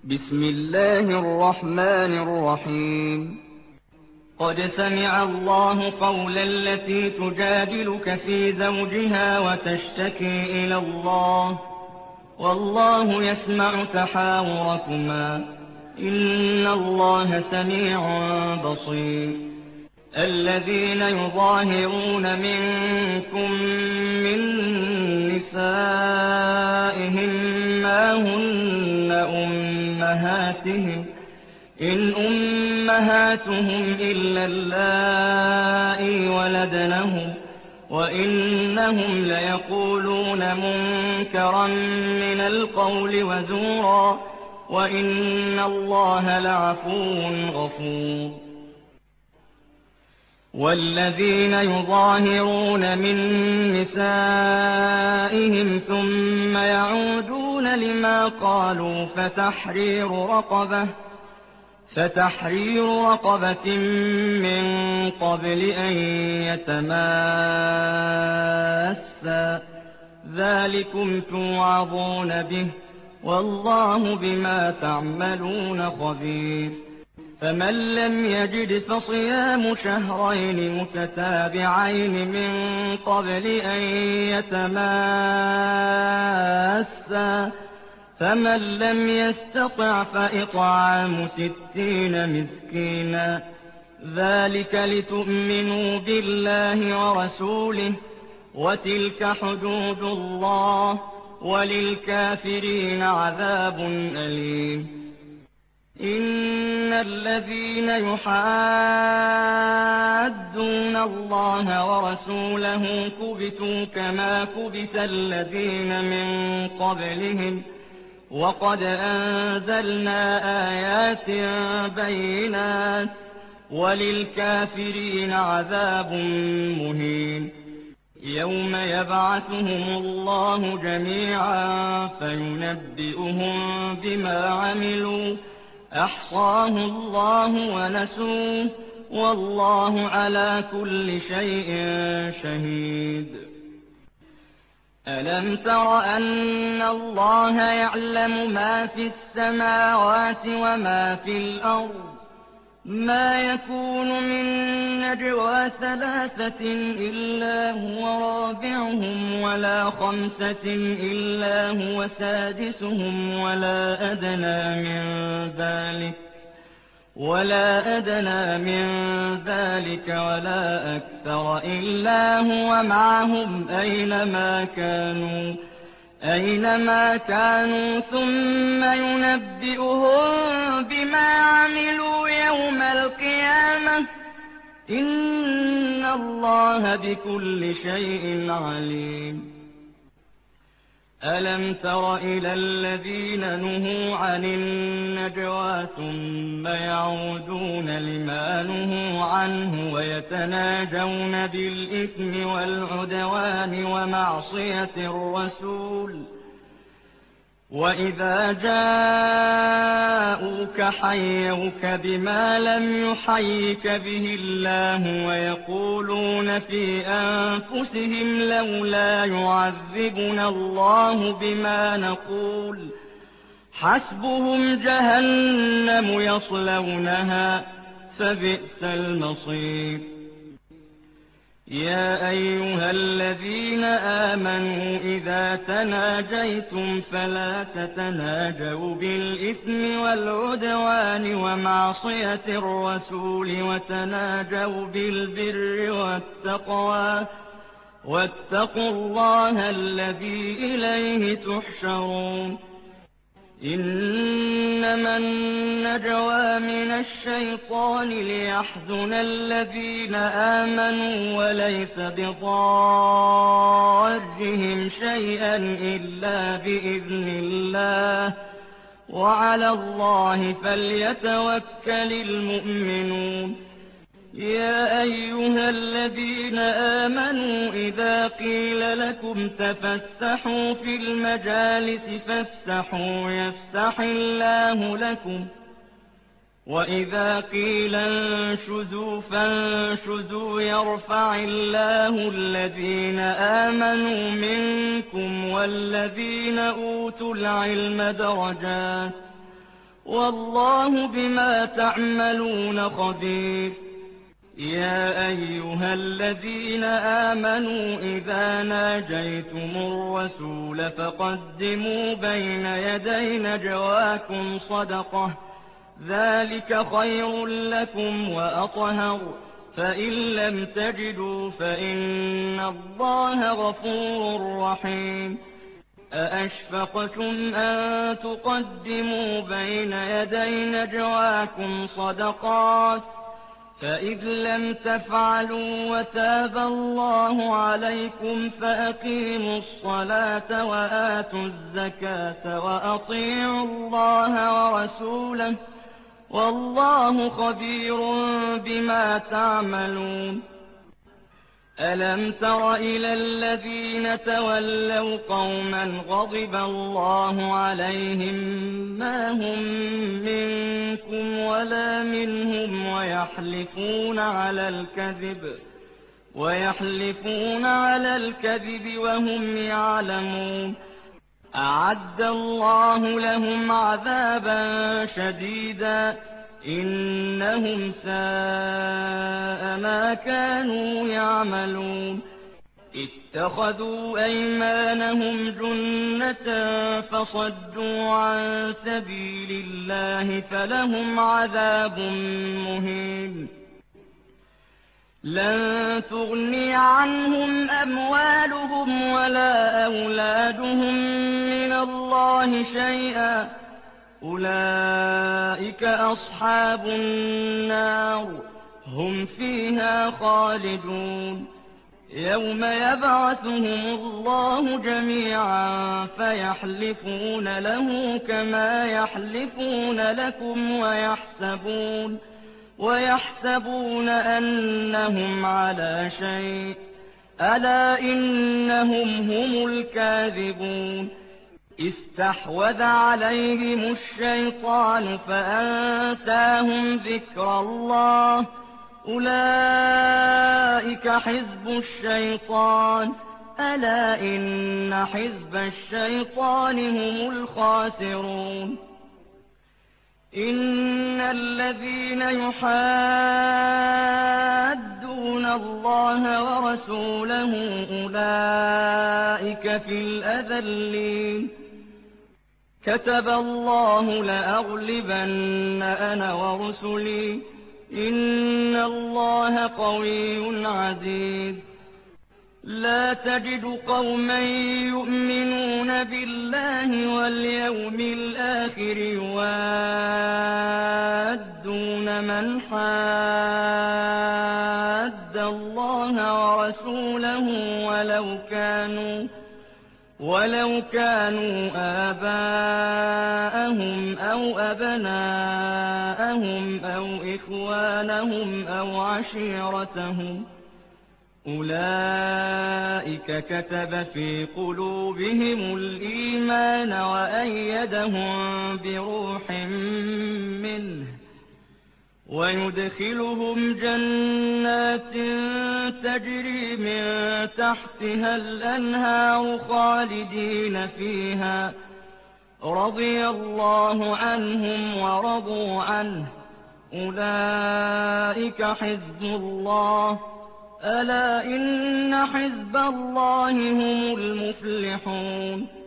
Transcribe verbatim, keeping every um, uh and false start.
بسم الله الرحمن الرحيم. قد سمع الله قول التي تجادلك في زوجها وتشتكي إلى الله والله يسمع تحاوركما إن الله سميع بصير. الذين يظاهرون منكم من نسائهم ما هن أمهاتهم إن أمهاتهم إلا اللائي ولدنهم وإنهم ليقولون منكرا من القول وزورا وإن الله لعفو غفور. والذين يظاهرون من نسائهم ثم يعودون لما قالوا فتحرير رقبة فتحرير رقبة من قبل أن يتماسا ذلكم توعظون به والله بما تعملون خبير. فمن لم يجد فصيام شهرين متتابعين من قبل أن يتماسا فمن لم يستطع فإطعام ستين مسكينا ذلك لتؤمنوا بالله ورسوله وتلك حدود الله وللكافرين عذاب أليم. إن الذين يحادون الله ورسوله كبتوا كما كبت الذين من قبلهم وقد أنزلنا آيات بينات وللكافرين عذاب مهين. يوم يبعثهم الله جميعا فينبئهم بما عملوا أحصاه الله ونسوه والله على كل شيء شهيد. ألم تر أن الله يعلم ما في السماوات وما في الأرض ما يكون من نجوى ثلاثة إلا هو رابعهم ولا خمسة إلا هو سادسهم ولا أدنى من ذلك ولا أدنى من ذلك ولا أكثر إلا هو معهم أينما كانوا أينما كانوا ثم ينبئهم بما عملوا يوم القيامة إن الله بكل شيء عليم. ألم تر إلى الذين نهوا عن النجوى ثم يعودون لما نهوا عنه ويتناجون بالإثم والعدوان ومعصية الرسول وإذا جاءوك حيوك بما لم يحيك به الله ويقولون في أنفسهم لولا يعذبنا الله بما نقول حسبهم جهنم يصلونها فبئس المصير. يا أيها الذين آمنوا إذا تناجيتم فلا تتناجوا بالإثم والعدوان ومعصية الرسول وتناجوا بالبر والتقوى واتقوا الله الذي إليه تحشرون. إنما النجوى من الشيطان ليحزن الذين آمنوا وليس بضارهم شيئا إلا بإذن الله وعلى الله فليتوكل المؤمنون. يا أيها الذين آمنوا إذا قيل لكم تفسحوا في المجالس فافسحوا يفسح الله لكم وإذا قيل انشزوا فانشزوا يرفع الله الذين آمنوا منكم والذين أوتوا العلم درجات والله بما تعملون خبير. يا أيها الذين آمنوا إذا ناجيتم الرسول فقدموا بين يدي نجواكم صدقة، ذلك خير لكم وأطهر، فإن لم تجدوا فإن الله غفور رحيم. أأشفقتم أن تقدموا بين يدي نجواكم صدقات، فإذ لم تفعلوا وتاب الله عليكم فأقيموا الصلاة وآتوا الزكاة وأطيعوا الله ورسوله، والله خبير بما تعملون. ألم تر إلى الذين تولوا قوما غضب الله عليهم ما هم منكم ولا منهم ويحلفون على الكذب ويحلفون على الكذب وهم يعلمون. أعد الله لهم عذابا شديدا إنهم ساء ما كانوا يعملون. اتخذوا أيمانهم جنة فصدوا عن سبيل الله فلهم عذاب مهين. لن تغني عنهم أموالهم ولا أولادهم من الله شيئا، أولئك أصحاب النار هم فيها خالدون. يوم يبعثهم الله جميعا فيحلفون له كما يحلفون لكم ويحسبون ويحسبون أنهم على شيء، ألا إنهم هم الكاذبون. استحوذ عليهم الشيطان فأنساهم ذكر الله، أولئك حزب الشيطان، ألا إن حزب الشيطان هم الخاسرون. إن الذين يحادون الله ورسوله أولئك في الأذلين. كتب الله لأغلبن أنا ورسلي إن الله قوي عزيز. لا تجد قوما يؤمنون بالله واليوم الآخر يوادون من حاد الله ورسوله ولو كانوا ولو كانوا آباءهم أو أبناءهم أو إخوانهم أو عشيرتهم، أولئك كتب في قلوبهم الإيمان وأيدهم بروح منه، ويدخلهم جنات تجري من تحتها الأنهار خالدين فيها، رضي الله عنهم ورضوا عنه، أولئك حزب الله، ألا إن حزب الله هم المفلحون.